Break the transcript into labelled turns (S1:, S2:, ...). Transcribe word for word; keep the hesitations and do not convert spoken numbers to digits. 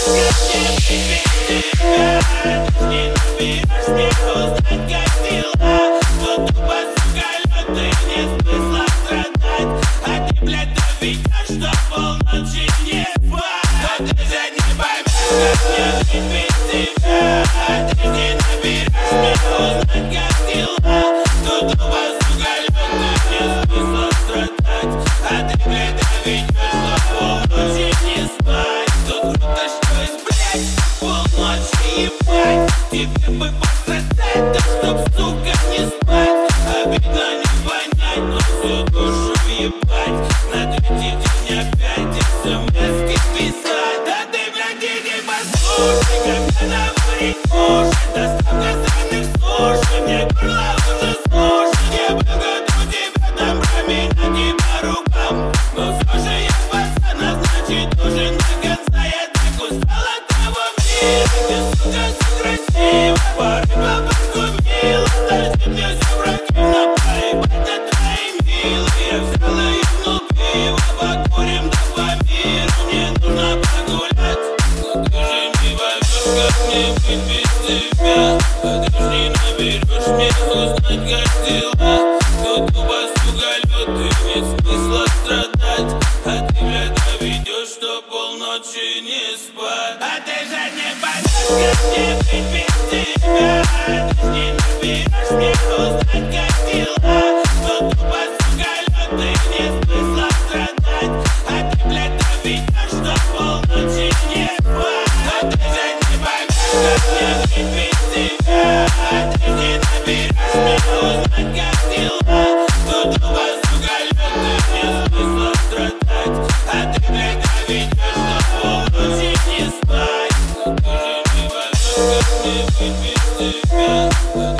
S1: Тебе бы пострадать, так чтоб, сука, не спать. Обидно не понять, но всю душу ебать. На третий день опять смс-ки писать. Да ты, блядь, иди послушай, когда наварить кушать. Доставка сраных суши, мне горло уже слушай. Я был готов тебя там променять и по рукам, но все же я пацан, а значит должен до конца. Я так устал от того мира, ты, сука, красиво, поры по банку мило. Дальше мне все противно, поебать на твои милые. Я взял и ебнул пиво, покурим да по миру. Мне нужно погулять, но ты же не поймешь, как мне быть без тебя. А ты ж не наберешь мне узнать, как дела. Кто тупо, сука, лёд, и нет смысла страдать. А ты, блядь, доведешь, что полночи не спать. А ты же не поймешь, как мне быть без тебя. Ты ж не наберешь мне узнать, как дела. Кто тупо, сука, лёд, и нет смысла страдать. А ты, блядь, доведешь, что полночи не спать. А ты же не поймешь, как мне быть без тебя. Ты ж не наберешь мне узнать, как дела. Кто тупо, сука, лёд, и нет смысла страдать. А ты, блядь, доведешь, что полночи не спать. Но ты же не поймешь, как мне быть без тебя.